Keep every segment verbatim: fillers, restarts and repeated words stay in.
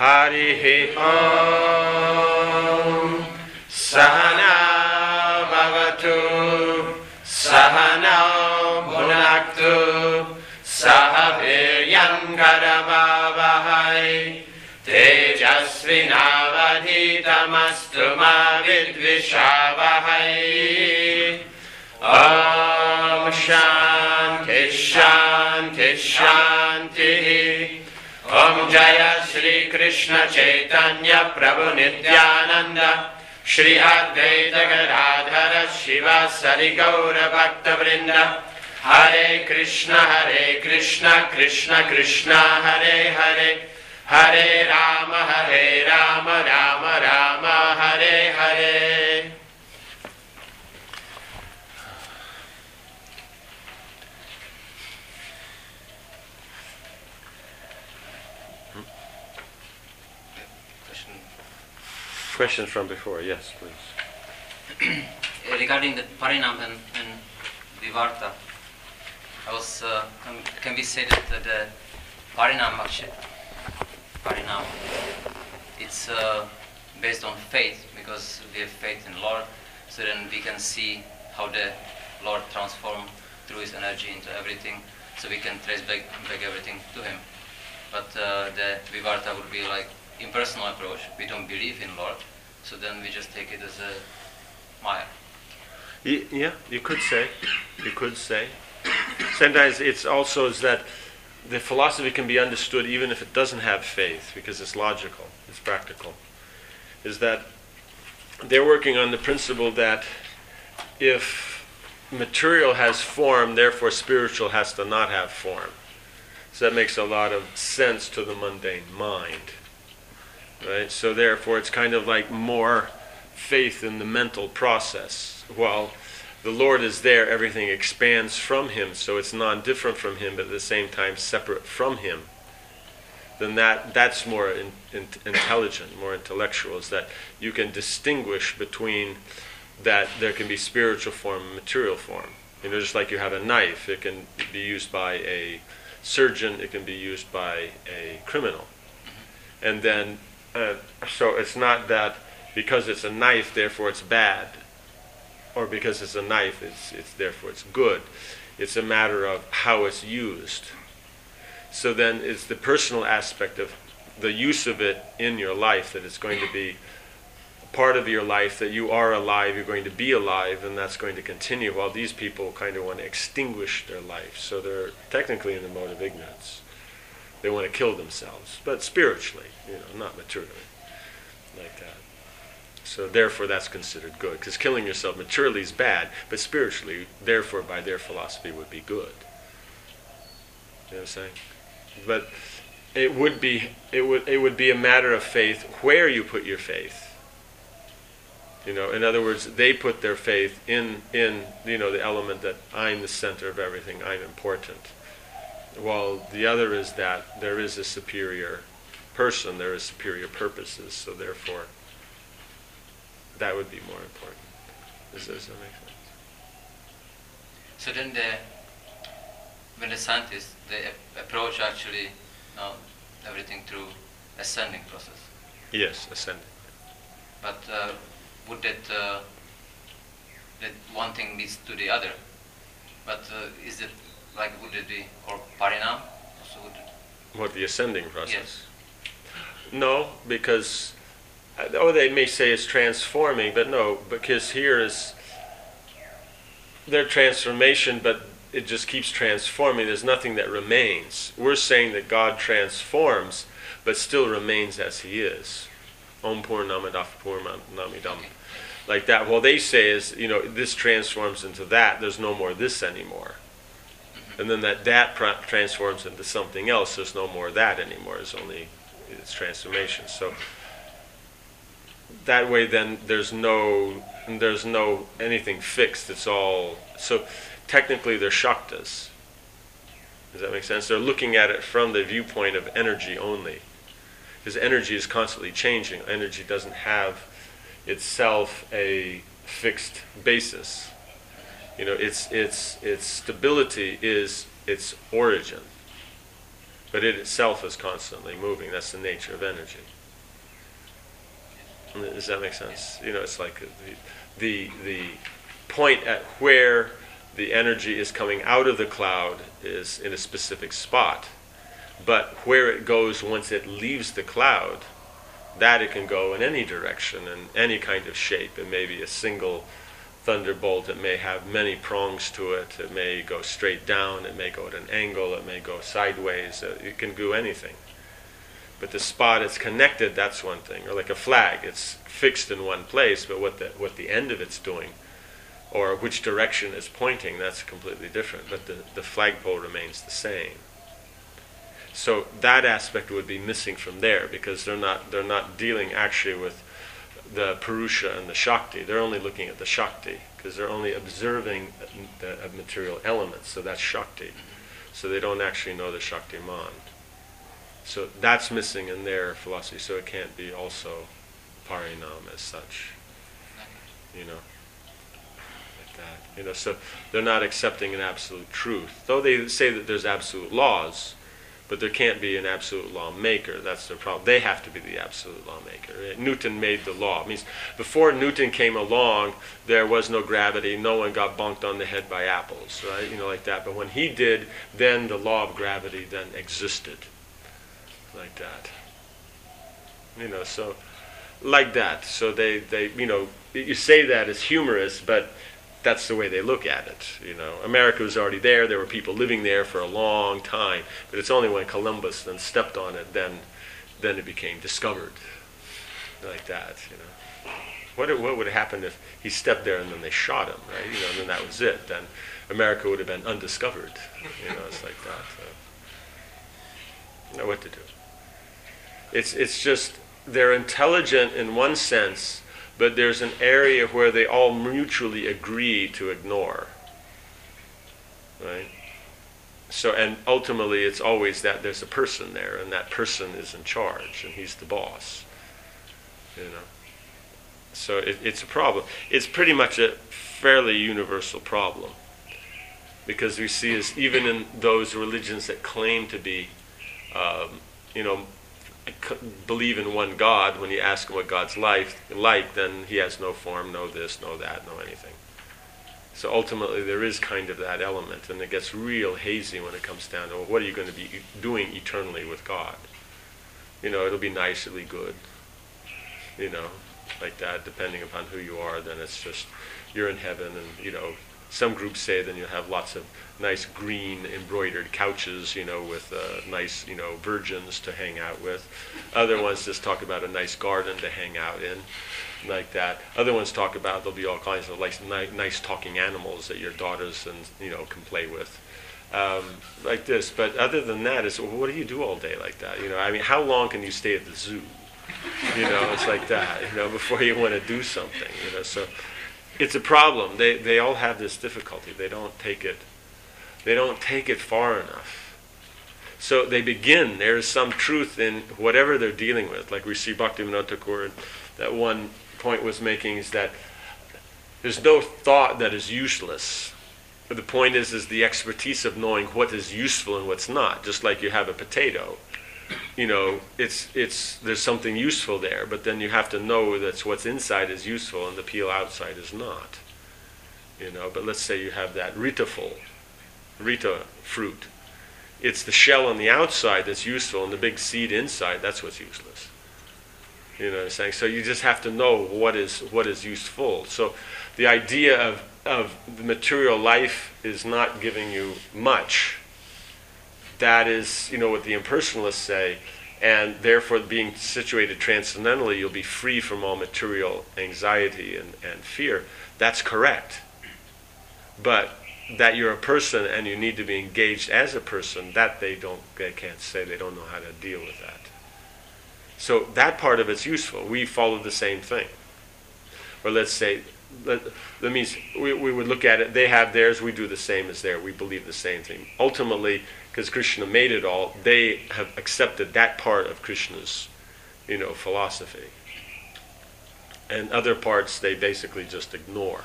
Harihi Om. Sahana Bhavatu Sahana Bhunaktu Sahaviryam Karamavahai Tejasvinavadhitamastu ma vidvishavahai. Om Shanti Shanti Shanti. Om Jaya Shri Krishna Chaitanya Prabhu Nityananda Shri Advaita Gadadhara Shiva Sari Gaura Bhakta Vrinda. Hare Krishna Hare Krishna Krishna Krishna Hare Hare Hare Rama Hare Rama Rama Rama Hare Hare. Question from before, yes, please. Regarding the Parinam and, and Vivarta, I was, uh, can we say that the Parinam actually, Parinam, it's uh, based on faith, because we have faith in Lord, so then we can see how the Lord transforms through His energy into everything, so we can trace back, back everything to Him. But uh, the Vivarta would be like impersonal approach. We don't believe in Lord, so then we just take it as a Maya. Yeah, you could say. You could say. Sometimes it's also is that the philosophy can be understood even if it doesn't have faith, because it's logical, it's practical. Is that they're working on the principle that if material has form, therefore spiritual has to not have form. So that makes a lot of sense to the mundane mind. Right? So therefore it's kind of like more faith in the mental process. While the Lord is there, everything expands from Him, so it's non-different from Him, but at the same time separate from Him. Then that that's more in, in, intelligent, more intellectual, is that you can distinguish between that there can be spiritual form and material form. You know, just like you have a knife, it can be used by a surgeon, it can be used by a criminal. And then, uh, so it's not that because it's a knife, therefore it's bad, or because it's a knife, it's, it's therefore it's good. It's a matter of how it's used. So then it's the personal aspect of the use of it in your life, that it's going to be part of your life, that you are alive, you're going to be alive, and that's going to continue, while these people kind of want to extinguish their life. So they're technically in the mode of ignorance. They want to kill themselves, but spiritually, you know, not materially, like that. So therefore that's considered good, because killing yourself materially is bad, but spiritually, therefore by their philosophy, would be good. You know what I'm saying? But it would be it would it would be a matter of faith where you put your faith. You know, in other words, they put their faith in in you know the element that I'm the center of everything, I'm important. While the other is that there is a superior person, there is superior purposes, so therefore that would be more important. Does, does that make sense? So then the when the scientists, they approach actually you know, everything through ascending process. Yes, ascending. But uh, would that uh, that one thing leads to the other? But uh, is it like would it be or parinam? Also would it What, the ascending process? Yes. No, because oh, they may say it's transforming, but no, because here is their transformation, but it just keeps transforming. There's nothing that remains. We're saying that God transforms, but still remains as He is. Om Purnamadav Purnamidam. Like that. Well, they say is, you know, this transforms into that. There's no more this anymore. And then that that pr- transforms into something else. There's no more that anymore. It's only its transformation. So that way, then there's no there's no anything fixed. It's all so. Technically, they're Shaktas. Does that make sense? They're looking at it from the viewpoint of energy only. Because energy is constantly changing. Energy doesn't have itself a fixed basis. You know, its its its stability is its origin. But it itself is constantly moving. That's the nature of energy. Does that make sense? You know, it's like the the, the point at where the energy is coming out of the cloud is in a specific spot. But where it goes once it leaves the cloud, that it can go in any direction, in any kind of shape. It may be a single thunderbolt. It may have many prongs to it. It may go straight down. It may go at an angle. It may go sideways. It can do anything. But the spot it's connected, that's one thing. Or like a flag, it's fixed in one place, but what the what the end of it's doing, or which direction it's pointing, that's completely different. But the, the flagpole remains the same. So that aspect would be missing from there, because they're not they're not dealing actually with the Purusha and the Shakti. They're only looking at the Shakti, because they're only observing the material elements. So that's Shakti. So they don't actually know the Shaktiman. So that's missing in their philosophy. So it can't be also Parinam as such. You know, like that. You know, so they're not accepting an absolute truth, though they say that there's absolute laws. But there can't be an absolute law maker. That's their problem. They have to be the absolute law maker. Newton made the law. It means before Newton came along, there was no gravity. No one got bonked on the head by apples, right? You know, like that. But when he did, then the law of gravity then existed, like that. You know, so like that. So they, they, you know, you say that as humorous, but that's the way they look at it. You know, America was already there. There were people living there for a long time. But it's only when Columbus then stepped on it, then, then it became discovered, like that. You know, what what would have happened if he stepped there and then they shot him, right? You know, and then that was it. Then America would have been undiscovered. You know, it's like that. So, you know what to do. It's it's just they're intelligent in one sense. But there's an area where they all mutually agree to ignore, right? So, and ultimately it's always that there's a person there, and that person is in charge, and he's the boss, you know. So it, it's a problem. It's pretty much a fairly universal problem, because we see is even in those religions that claim to be, um, you know, believe in one God, when you ask him what God's life like, then he has no form, no this, no that, no anything. So ultimately there is kind of that element, and it gets real hazy when it comes down to, well, what are you going to be doing eternally with God? You know, it'll be nice, it'll be good, you know, like that, depending upon who you are. Then it's just, you're in heaven, and, you know, some groups say then you'll have lots of nice green embroidered couches, you know, with uh, nice, you know, virgins to hang out with. Other ones just talk about a nice garden to hang out in, like that. Other ones talk about there'll be all kinds of nice, nice talking animals that your daughters and, you know, can play with, um, like this. But other than that, it's, well, what do you do all day like that? You know, I mean, how long can you stay at the zoo? You know, it's like that, you know, before you want to do something, you know, so. It's a problem. They they all have this difficulty. They don't take it. They don't take it far enough. So they begin. There is some truth in whatever they're dealing with. Like we see Bhaktivinoda Thakur, that one point was making is that there's no thought that is useless. But the point is is the expertise of knowing what is useful and what's not. Just like you have a potato. You know, it's it's there's something useful there, but then you have to know that what's inside is useful and the peel outside is not. You know, but let's say you have that Rita full, Rita fruit. It's the shell on the outside that's useful, and the big seed inside, that's what's useless. You know what I'm saying? So you just have to know what is what is useful. So the idea of of the material life is not giving you much. That is, you know, what the impersonalists say, and therefore being situated transcendentally, you'll be free from all material anxiety and, and fear. That's correct. But that you're a person and you need to be engaged as a person, that they don't, they can't say. They don't know how to deal with that. So that part of it's useful. We follow the same thing. Or let's say, that, that means we, we would look at it, they have theirs, we do the same as theirs. We believe the same thing. Ultimately, because Krishna made it all, they have accepted that part of Krishna's, you know, philosophy. And other parts they basically just ignore.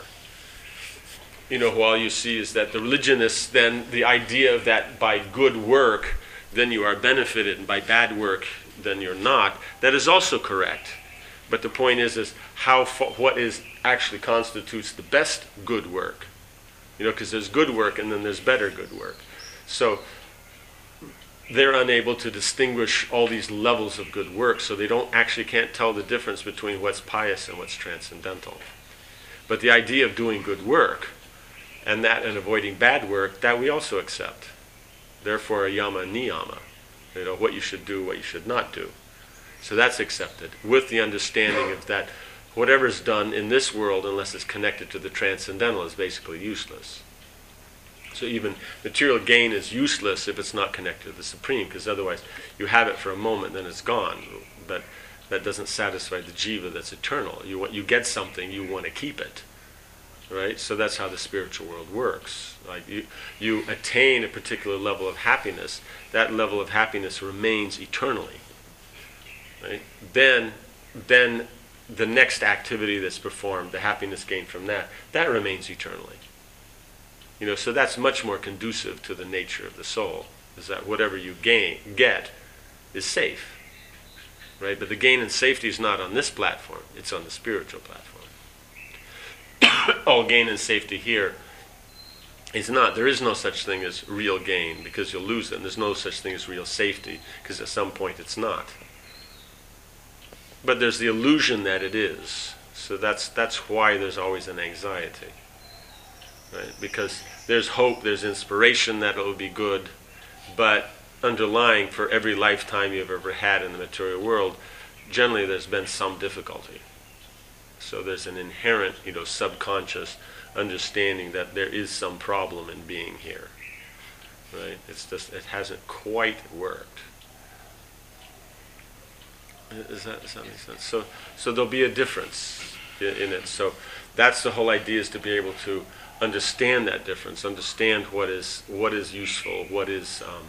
You know, all you see is that the religionists, then the idea of that by good work then you are benefited, and by bad work, then you're not. That is also correct. But the point is, is how fa- what is actually constitutes the best good work. You know, because there's good work and then there's better good work. So they're unable to distinguish all these levels of good work, so they don't actually can't tell the difference between what's pious and what's transcendental. But the idea of doing good work and that and avoiding bad work, that we also accept. Therefore, a yama and niyama, you know, what you should do, what you should not do. So that's accepted, with the understanding of that whatever is done in this world, unless it's connected to the transcendental, is basically useless. So even material gain is useless if it's not connected to the Supreme, because otherwise you have it for a moment, then it's gone. But that doesn't satisfy the jiva that's eternal. You want, you get something, you want to keep it, right? So that's how the spiritual world works. Like you, you attain a particular level of happiness. That level of happiness remains eternally, right? Then, then the next activity that's performed, the happiness gained from that, that remains eternally. You know, so that's much more conducive to the nature of the soul, is that whatever you gain, get is safe, right? But the gain and safety is not on this platform, it's on the spiritual platform. All gain and safety here is not, there is no such thing as real gain, because you'll lose it, and there's no such thing as real safety, because at some point it's not. But there's the illusion that it is, so that's that's why there's always an anxiety. Right? Because there's hope, there's inspiration that it will be good, but underlying for every lifetime you've ever had in the material world, generally there's been some difficulty. So there's an inherent, you know, subconscious understanding that there is some problem in being here. Right? It's just, it hasn't quite worked. Is that, does that make sense? So, so there'll be a difference in, in it. So that's the whole idea, is to be able to understand that difference, understand what is what is useful, what is um,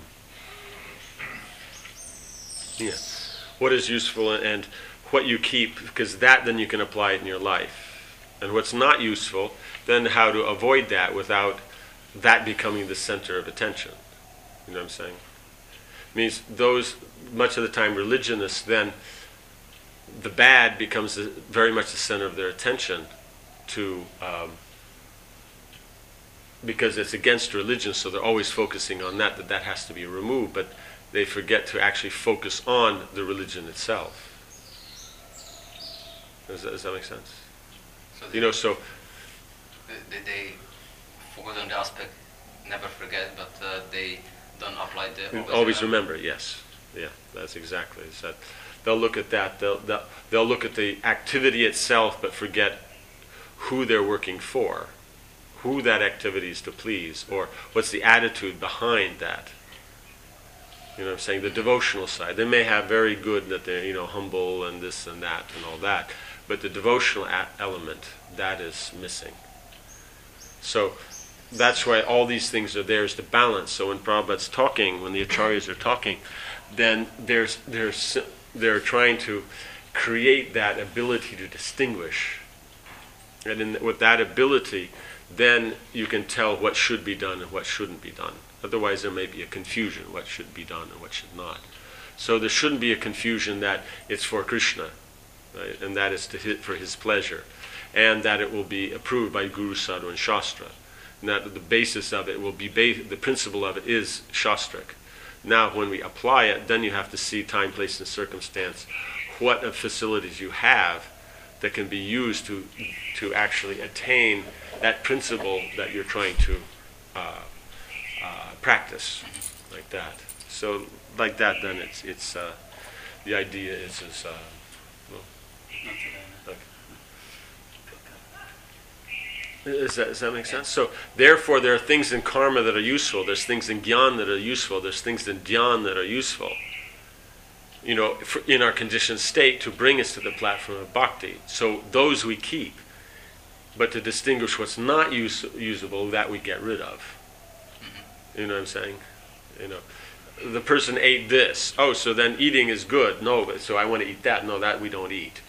yeah, what is useful, and what you keep, because that then you can apply it in your life. And what's not useful, then how to avoid that without that becoming the center of attention. You know what I'm saying? It means those, much of the time religionists, then the bad becomes the, very much the center of their attention to um, because it's against religion, so they're always focusing on that, that that has to be removed, but they forget to actually focus on the religion itself. Does that, does that make sense? So you know, so... They, they focus on the aspect, never forget, but uh, they don't apply the... Always, always remember, yes. Yeah, that's exactly it. That they'll look at that, they'll, they'll, they'll look at the activity itself, but forget who they're working for, who that activity is to please, or what's the attitude behind that. You know what I'm saying? The devotional side. They may have very good that they're, you know, humble and this and that and all that, but the devotional a- element, that is missing. So that's why all these things are there, is to balance. So when Prabhupada's talking, when the acharyas are talking, then there's there's they're trying to create that ability to distinguish. And in, with that ability, then you can tell what should be done and what shouldn't be done. Otherwise there may be a confusion, what should be done and what should not. So there shouldn't be a confusion that it's for Krishna, right? And that is to his, for his pleasure, and that it will be approved by Guru, Sadhu, and Shastra. And that the basis of it will be, ba- the principle of it is Shastric. Now when we apply it, then you have to see time, place, and circumstance, what facilities you have that can be used to to actually attain that principle that you're trying to uh, uh, practice, like that. So, like that, then it's it's uh, the idea is is. Uh, well, okay. Does that, does that make sense? So, therefore, there are things in karma that are useful. There's things in gyan that are useful. There's things in dhyan that are useful. You know, for, in our conditioned state, to bring us to the platform of bhakti. So those we keep, but to distinguish what's not use, usable, that we get rid of. You know what I'm saying? You know, the person ate this. Oh, so then eating is good. No, but so I want to eat that. No, that we don't eat.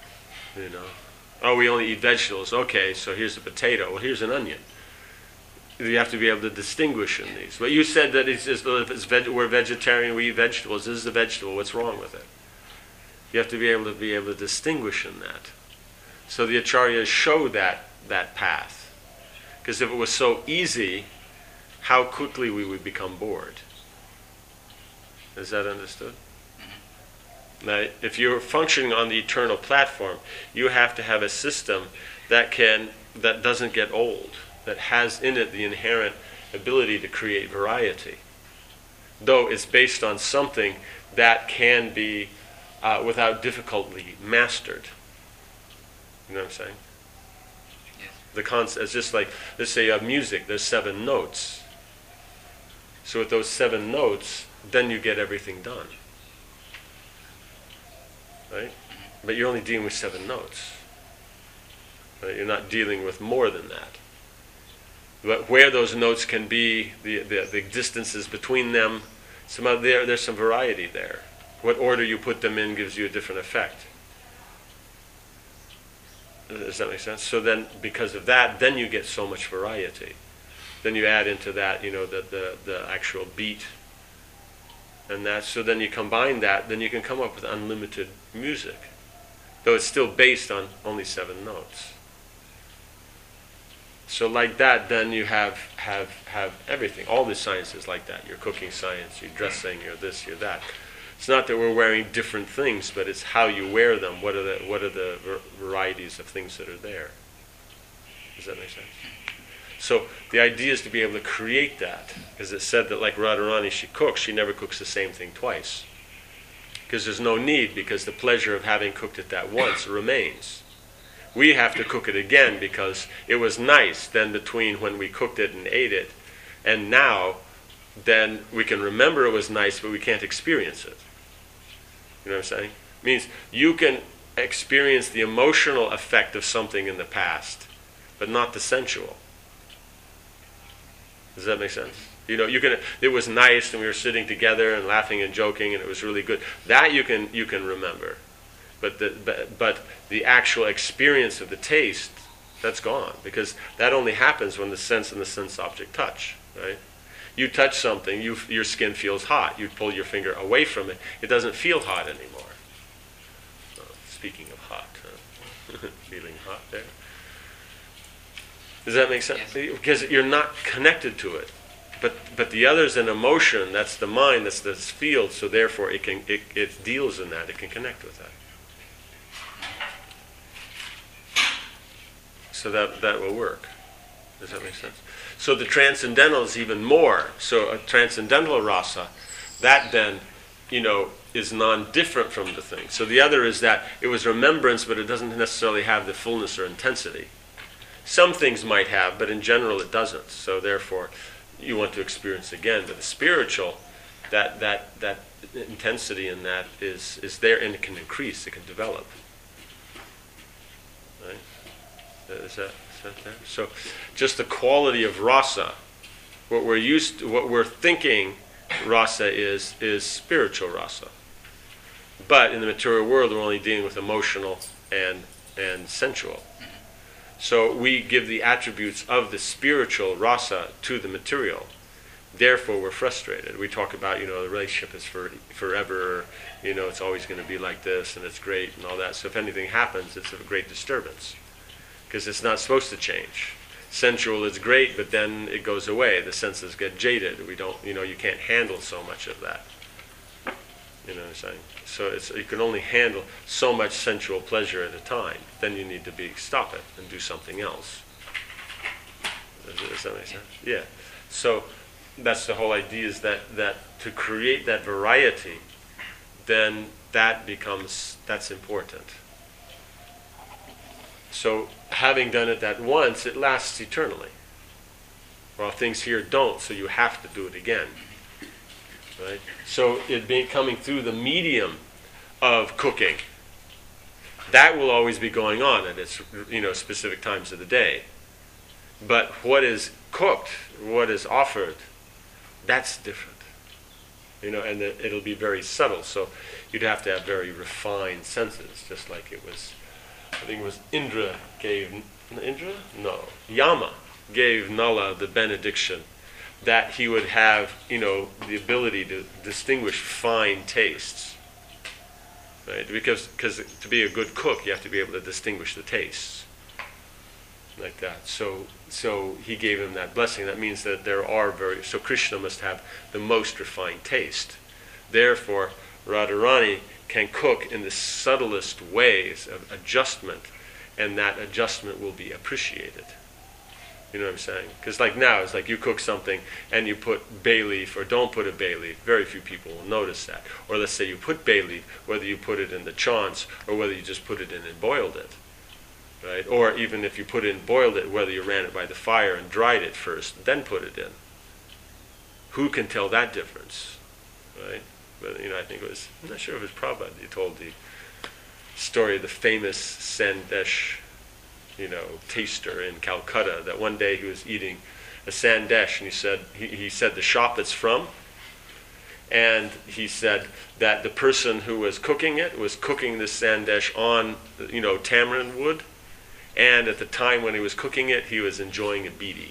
You know. Oh, we only eat vegetables. Okay, so here's a potato. Well, here's an onion. you have to be able to distinguish in these. But you said that it's just, if it's veg- we're vegetarian, we eat vegetables. This is a vegetable. What's wrong with it? You have to be able to be able to distinguish in that. So the acharyas show that that path. Because if it was so easy, how quickly we would become bored. Is that understood? Now, if you're functioning on the eternal platform, you have to have a system that can that doesn't get old, that has in it the inherent ability to create variety, though it's based on something that can be, uh, without difficulty, mastered. You know what I'm saying? Yes. The concept is just like, let's say you have music, there's seven notes. So with those seven notes, then you get everything done. Right? But you're only dealing with seven notes. Right? You're not dealing with more than that. But where those notes can be, the the, the distances between them, some of there there's some variety there. What order you put them in gives you a different effect. Does that make sense? So then, because of that, then you get so much variety. Then you add into that, you know, the the, the actual beat. And that, so then you combine that, then you can come up with unlimited music, though it's still based on only seven notes. So like that, then you have have have everything. All the sciences like that. Your cooking science, your dressing, your this, your that. It's not that we're wearing different things, but it's how you wear them. What are the what are the varieties of things that are there? Does that make sense? So the idea is to be able to create that, because it's said that like Radharani, she cooks, she never cooks the same thing twice. Because there's no need, because the pleasure of having cooked it that once remains. We have to cook it again because it was nice then between when we cooked it and ate it, and now then we can remember it was nice, but we can't experience it. You know what I'm saying? It means you can experience the emotional effect of something in the past, but not the sensual. Does that make sense? You know, you can. It was nice, and we were sitting together and laughing and joking, and it was really good. That you can you can remember, but the but, but the actual experience of the taste, that's gone, because that only happens when the sense and the sense object touch. Right? You touch something, you your skin feels hot. You pull your finger away from it, it doesn't feel hot anymore. Oh, speaking of hot, huh? Feeling hot there. Does that make sense? Yes. Because you're not connected to it, but but the other's an emotion. That's the mind. That's this field. So therefore, it can it, it deals in that. It can connect with that. So that that will work. Does that make sense? So the transcendental is even more. So a transcendental rasa, that then, you know, is non-different from the thing. So the other is that it was remembrance, but it doesn't necessarily have the fullness or intensity. Some things might have, but in general it doesn't. So therefore, you want to experience again. But the spiritual, that that that intensity in that is is there, and it can increase. It can develop. Right? Is that, is that there? So, just the quality of rasa. What we're used to, what we're thinking, rasa is is spiritual rasa. But in the material world, we're only dealing with emotional and and sensual. So we give the attributes of the spiritual rasa to the material. Therefore, we're frustrated. We talk about, you know, the relationship is for forever, you know, it's always going to be like this, and it's great, and all that. So if anything happens, it's a great disturbance, because it's not supposed to change. Sensual is great, but then it goes away. The senses get jaded. We don't, you know, you can't handle so much of that. You know what I'm saying? So it's, you can only handle so much sensual pleasure at a time. Then you need to be stop it and do something else. Does, does that make sense? Yeah. So that's the whole idea, is that, that to create that variety, then that becomes, that's important. So having done it that once, it lasts eternally. While things here don't, so you have to do it again. Right? So it being coming through the medium of cooking, that will always be going on at its, you know, specific times of the day. But what is cooked, what is offered, that's different. You know, and the, it'll be very subtle. So you'd have to have very refined senses, just like it was, I think it was Indra gave, Indra? No, Yama. gave Nala the benediction that he would have, you know, the ability to distinguish fine tastes. Right? Because cause to be a good cook, you have to be able to distinguish the tastes. Like that. So so he gave him that blessing. That means that there are very... So Krishna must have the most refined taste. Therefore, Radharani can cook in the subtlest ways of adjustment, and that adjustment will be appreciated. You know what I'm saying? Because like now, it's like you cook something and you put bay leaf or don't put a bay leaf. Very few people will notice that. Or let's say you put bay leaf, whether you put it in the chaunce or whether you just put it in and boiled it. Right? Or even if you put it and boiled it, whether you ran it by the fire and dried it first, then put it in. Who can tell that difference? Right? But, you know, I think it was, I'm not sure if it was Prabhupada, he told the story of the famous Sandesh, you know, taster in Calcutta, that one day he was eating a sandesh, and he said, he, he said the shop it's from, and he said that the person who was cooking it was cooking this sandesh on, you know, tamarind wood, and at the time when he was cooking it, he was enjoying a beedi.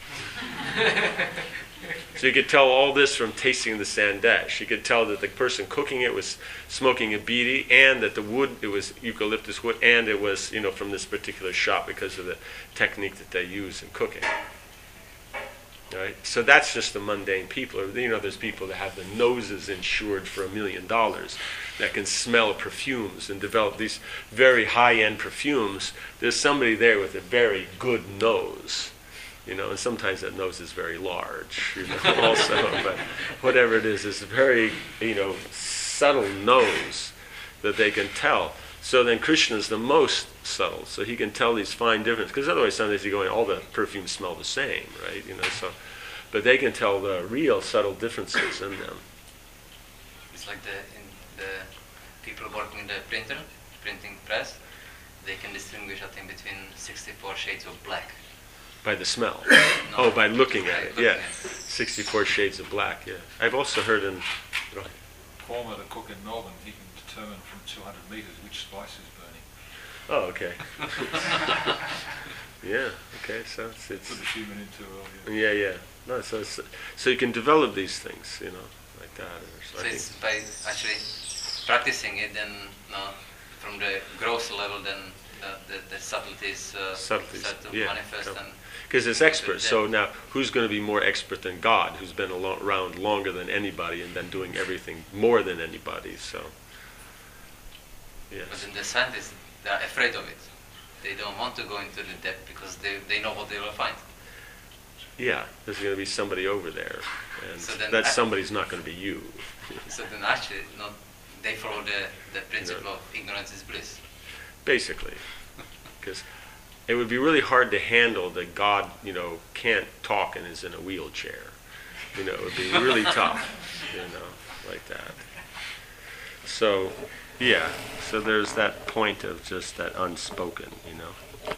So you could tell all this from tasting the sandesh. You could tell that the person cooking it was smoking a beedi, and that the wood, it was eucalyptus wood, and it was, you know, from this particular shop because of the technique that they use in cooking. Right? So that's just the mundane people. Or, you know, there's people that have the noses insured for a million dollars that can smell perfumes and develop these very high-end perfumes. There's somebody there with a very good nose. You know, and sometimes that nose is very large, you know, also. But whatever it is, it's a very, you know, subtle nose that they can tell. So then Krishna is the most subtle, so he can tell these fine differences. Because otherwise, sometimes you go in, all the perfumes smell the same, right? You know, so, but they can tell the real subtle differences in them. It's like the in the people working in the printer, printing press, they can distinguish, I think, between sixty-four shades of black. By the smell. No. Oh, by looking at By it, looking yeah. at it. sixty-four shades of black, yeah. I've also heard in... Go ahead. Former the cook in Melbourne, he can determine from two hundred metres which spice is burning. Oh, okay. Yeah, okay, so it's... it's Put the human into it. Yeah. yeah, yeah. No, so, it's, so you can develop these things, you know, like that. Or So I it's think- by actually practicing it, then no, from the gross level, then the, the, the subtleties, uh, Subtleties, start to yeah, manifest. come. And Because it's expert. So now, who's going to be more expert than God, who's been alo- around longer than anybody and been doing everything more than anybody? So, but yes. then the scientists, they are afraid of it. They don't want to go into the depth because they, they know what they will find. Yeah, there's going to be somebody over there, and So then that I- somebody's not going to be you. So then actually, not, they follow the, the principle of ignorance is bliss. Basically, because it would be really hard to handle that God, you know, can't talk and is in a wheelchair. You know, it would be really tough, you know, like that. So, yeah, so there's that point of just that unspoken, you know.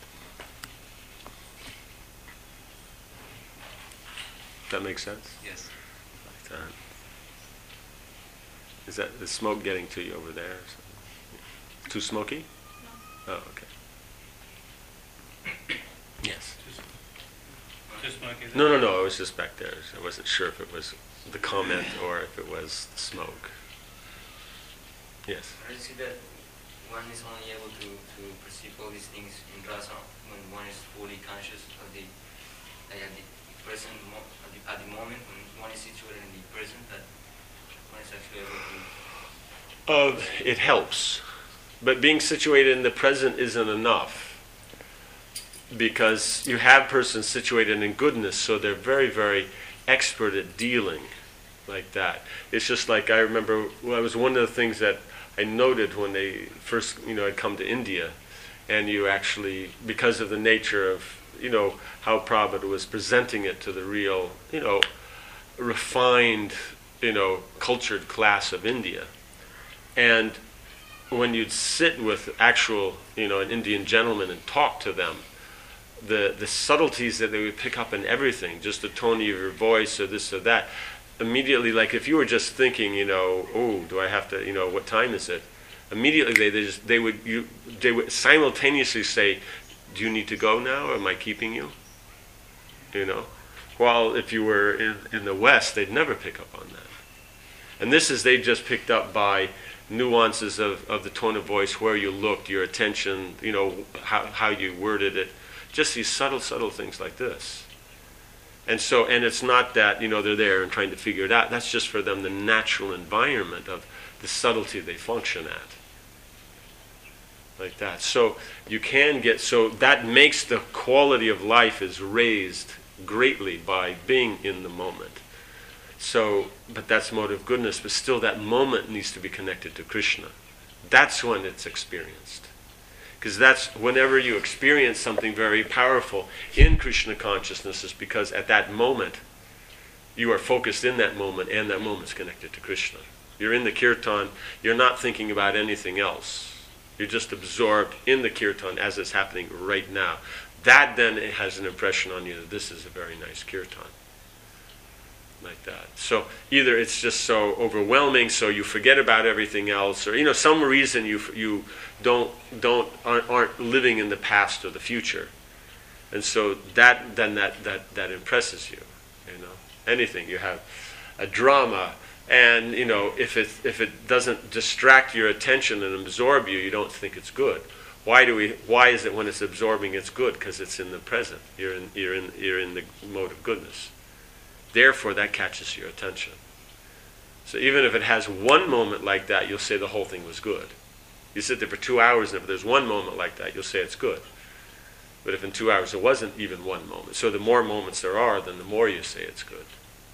That makes sense? Yes. Like that. Is that the smoke getting to you over there? Or something? Too smoky? No. Oh, okay. Yes. Just smoky. No, no, no. I was just back there. I wasn't sure if it was the comment or if it was the smoke. Yes. I see that one is only able to, to perceive all these things in rasa when one is fully conscious of the, like at the present, mo- at, the, at the moment when one is situated in the present, that one is actually able to. Uh, it helps. But being situated in the present isn't enough. Because you have persons situated in goodness, so they're very, very expert at dealing like that. It's just like I remember, well, it was one of the things that I noted when they first, you know, had come to India, and you actually, because of the nature of, you know, how Prabhupada was presenting it to the real, you know, refined, you know, cultured class of India. And when you'd sit with actual, you know, an Indian gentleman and talk to them, the the subtleties that they would pick up in everything, just the tone of your voice or this or that, immediately, like if you were just thinking, you know, oh, do I have to, you know, what time is it? Immediately they they, just, they would you they would simultaneously say, do you need to go now, or am I keeping you? you know. While if you were in, in the West, they'd never pick up on that. And this is they just picked up by nuances of, of the tone of voice, where you looked, your attention, you know, how, how you worded it. Just these subtle, subtle things like this. And so, and it's not that, you know, they're there and trying to figure it out. That's just for them the natural environment of the subtlety they function at. Like that. So you can get, so that makes the quality of life is raised greatly by being in the moment. So, but that's mode of goodness, but still that moment needs to be connected to Krishna. That's when it's experienced. Because that's whenever you experience something very powerful in Krishna consciousness, is because at that moment you are focused in that moment, and that moment's connected to Krishna. You're in the kirtan, you're not thinking about anything else. You're just absorbed in the kirtan as it's happening right now. That then it has an impression on you that this is a very nice kirtan. Like that. So either it's just so overwhelming, so you forget about everything else, or you know, some reason you you don't don't aren't, aren't living in the past or the future, and so that then that that that impresses you. You know, anything you have a drama, and you know, if it if it doesn't distract your attention and absorb you, you don't think it's good. Why do we? Why is it when it's absorbing it's good? Because it's in the present. You're in you're in you're in the mode of goodness. Therefore, that catches your attention. So even if it has one moment like that, you'll say the whole thing was good. You sit there for two hours, and if there's one moment like that, you'll say it's good. But if in two hours there wasn't even one moment, so the more moments there are, then the more you say it's good.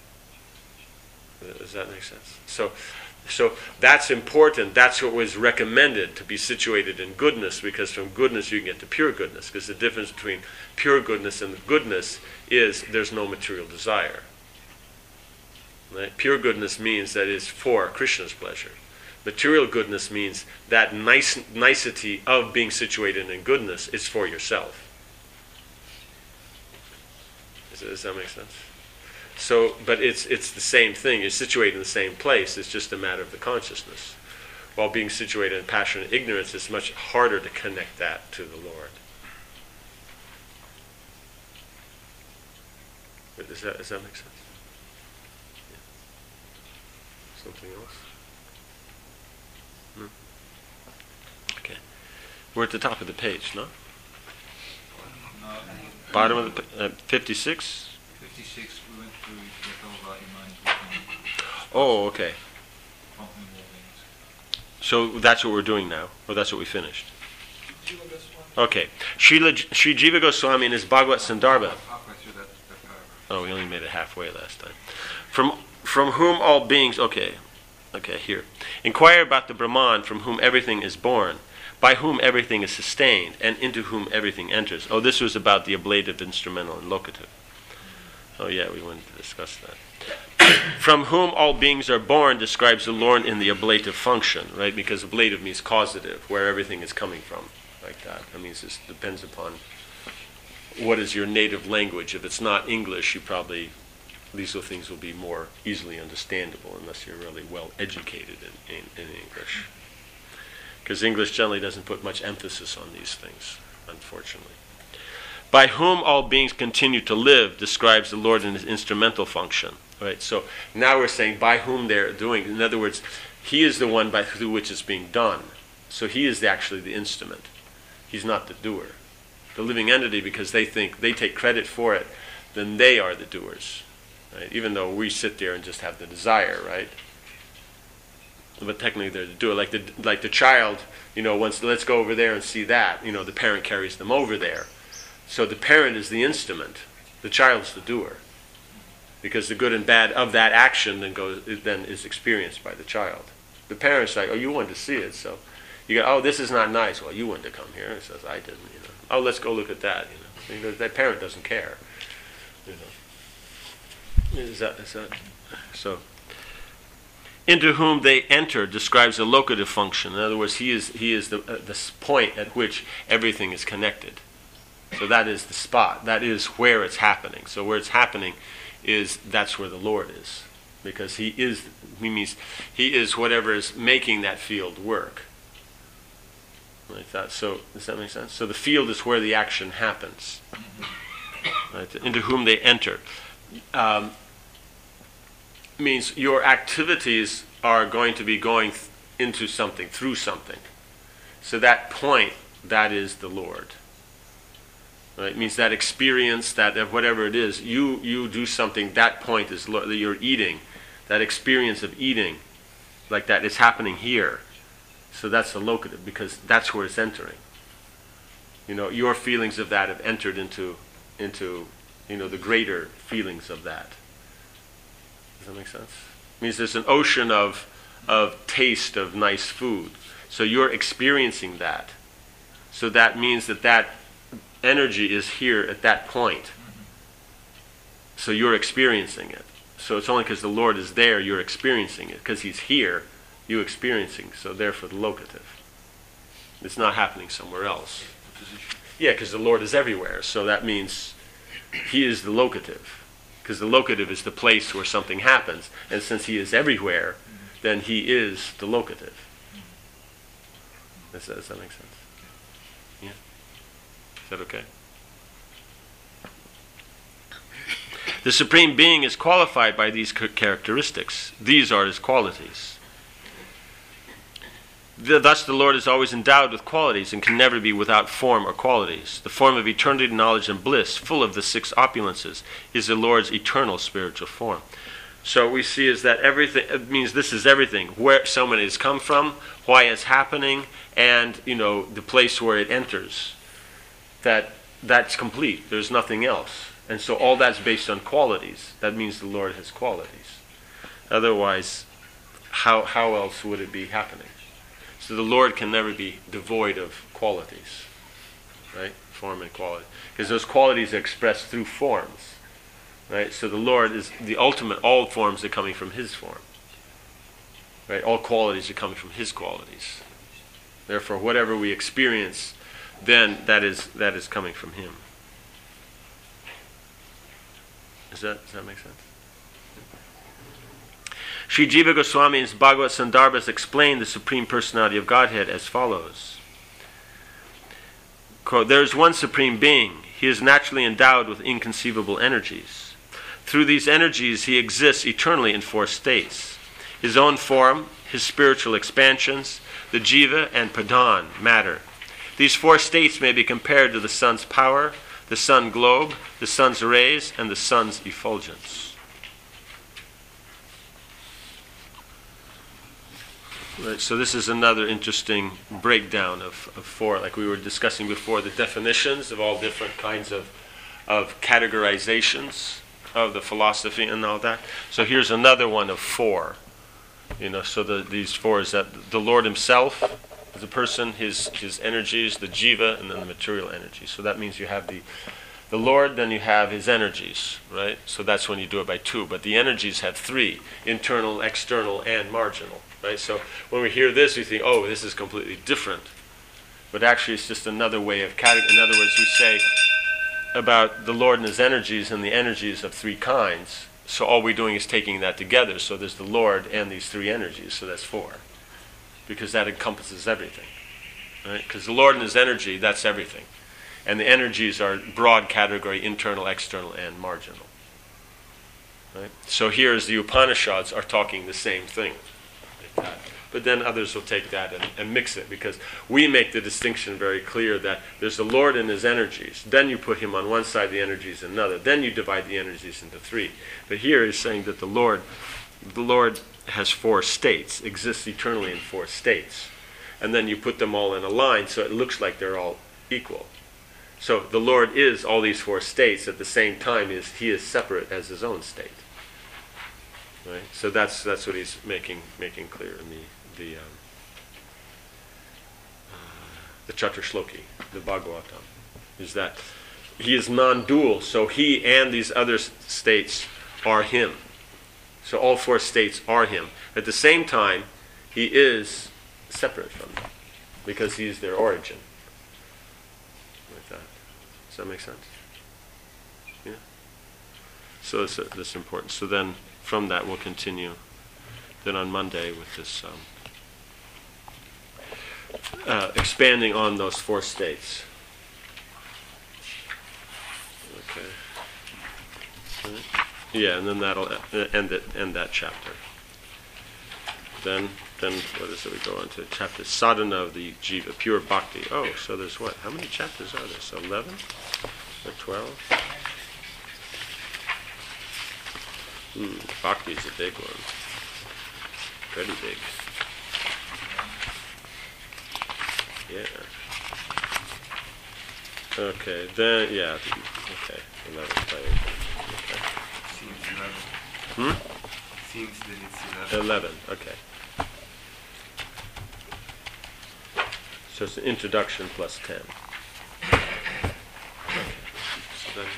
Does that make sense? So, so that's important. That's what was recommended, to be situated in goodness, because from goodness you can get to pure goodness. Because the difference between pure goodness and goodness is there's no material desire. Right? Pure goodness means that it's for Krishna's pleasure. Material goodness means that nice, nicety of being situated in goodness is for yourself. Does, does that make sense? So, but it's it's the same thing. You're situated in the same place. It's just a matter of the consciousness. While being situated in passion and ignorance, it's much harder to connect that to the Lord. But does that, does that make sense? Something else? No? Okay. We're at the top of the page, no? No, Bottom of the pa- uh, fifty-six? fifty-six, we went through Yatova Imani Bhutan, Oh, okay. from whom all beings. So that's what we're doing now, or that's what we finished? Okay. Srila, Sri Jiva Goswami in his Bhagavad Sandarbha. Halfway through that, that paragraph. Oh, we only made it halfway last time. From from whom all beings, okay, okay, here. Inquire about the Brahman, from whom everything is born, by whom everything is sustained, and into whom everything enters. Oh, this was about the ablative, instrumental, and locative. Oh yeah, we wanted to discuss that. From whom all beings are born describes the Lord in the ablative function, right? Because ablative means causative, where everything is coming from, like that. That means this depends upon what is your native language. If it's not English, you probably, these things will be more easily understandable unless you're really well educated in, in, in English. Because English generally doesn't put much emphasis on these things, unfortunately. By whom all beings continue to live describes the Lord in his instrumental function. Right? So now we're saying by whom they're doing. In other words, he is the one by through which it's being done. So he is the, actually the instrument. He's not the doer. The living entity, because they think they take credit for it, then they are the doers. Right? Even though we sit there and just have the desire, right? But technically they're the doer. Like the like the child, you know, once let's go over there and see that. You know, the parent carries them over there. So the parent is the instrument. The child's the doer. Because the good and bad of that action then goes then is experienced by the child. The parent's like, oh, you wanted to see it, so you go, oh, this is not nice. Well, you wanted to come here. It says, I didn't. You know. Oh, let's go look at that. You know, because that parent doesn't care. You know. Is that is that so? Into whom they enter describes the locative function. In other words, he is he is the uh, the point at which everything is connected. So that is the spot. That is where it's happening. So where it's happening is that's where the Lord is, because he is he means he is whatever is making that field work. Like that. So does that make sense? So the field is where the action happens. right? Into whom they enter. Um, means your activities are going to be going th- into something, through something. So that point, that is the Lord. Right? It means that experience, that of whatever it is, you you do something, that point is Lord, that you're eating. That experience of eating, like that, is happening here. So that's the locative, because that's where it's entering. You know, your feelings of that have entered into, into, you know, the greater feelings of that. Does that make sense? It means there's an ocean of, of taste of nice food. So you're experiencing that. So that means that that energy is here at that point. So you're experiencing it. So it's only because the Lord is there you're experiencing it. Because He's here, you're experiencing. So therefore the locative. It's not happening somewhere else. Yeah, because the Lord is everywhere. So that means He is the locative. Because the locative is the place where something happens. And since He is everywhere, then He is the locative. Does that, does that make sense? Yeah? Is that okay? The Supreme Being is qualified by these characteristics. These are His qualities. The, thus the Lord is always endowed with qualities and can never be without form or qualities. The form of eternity, knowledge, and bliss, full of the six opulences, is the Lord's eternal spiritual form. So what we see is that everything, it means this is everything. Where someone has come from, why it's happening, and, you know, the place where it enters. That that's complete. There's nothing else. And so all that's based on qualities. That means the Lord has qualities. Otherwise, how how else would it be happening? So the Lord can never be devoid of qualities, right? Form and quality. Because those qualities are expressed through forms, right? So the Lord is the ultimate, all forms are coming from His form, right? All qualities are coming from His qualities. Therefore, whatever we experience, then that is that is coming from Him. Does that, does that make sense? Sri Jiva Goswami in his Bhagavad Sandarbhas explained the Supreme Personality of Godhead as follows. Quote, there is one Supreme Being. He is naturally endowed with inconceivable energies. Through these energies, He exists eternally in four states. His own form, His spiritual expansions, the Jiva, and Pradhan, matter. These four states may be compared to the sun's power, the sun globe, the sun's rays, and the sun's effulgence. Right, so this is another interesting breakdown of, of four, like we were discussing before, the definitions of all different kinds of, of categorizations of the philosophy and all that. So here's another one of four. You know, so the, these four is that the Lord Himself, the person, his his energies, the jiva, and then the material energy. So that means you have the the Lord, then you have His energies, right? So that's when you do it by two. But the energies have three: internal, external, and marginal, right? So when we hear this, we think, oh, this is completely different. But actually, it's just another way of category. In other words, we say about the Lord and His energies, and the energies of three kinds. So all we're doing is taking that together. So there's the Lord and these three energies. So that's four. Because that encompasses everything, right? Because the Lord and His energy, that's everything. And the energies are broad category, internal, external, and marginal. Right? So here is the Upanishads are talking the same thing. Like that. But then others will take that and, and mix it, because we make the distinction very clear that there's the Lord and His energies. Then you put Him on one side, the energies another. Then you divide the energies into three. But here is saying that the Lord, the Lord has four states, exists eternally in four states. And then you put them all in a line so it looks like they're all equal. So the Lord is all these four states at the same time is He is separate as His own state. Right? So that's that's what He's making making clear in the the um, uh, the Chaturshloki, the Bhagavatam, is that He is non-dual, so He and these other states are Him. So all four states are Him. At the same time, He is separate from them, because He is their origin. Like that. Does that make sense? Yeah? So that's, that's important. So then, from that, we'll continue then on Monday with this um, uh, expanding on those four states. Okay. Yeah, and then that'll uh, end it, end that chapter. Then, then what is it? We go on to chapter sadhana of the jiva, pure bhakti. Oh, so there's what? How many chapters are there? So eleven or twelve? Hmm, bhakti is a big one. Pretty big. Yeah. Okay, then, yeah, okay, eleven, okay. Seems eleven. Hmm? Seems that it's eleven. eleven, okay. So it's an introduction plus ten. So then,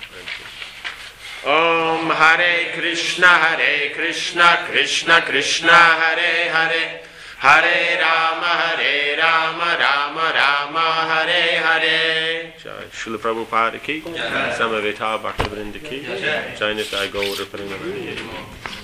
Om Hare Krishna, Hare Krishna, Krishna Krishna, Hare Hare, Hare Rama, Hare Rama, Rama Rama, Hare Hare. Jai Srila Prabhupada ki, Samaveta Bhaktivinoda ki, Jai Nitai Gaura Parinavadi.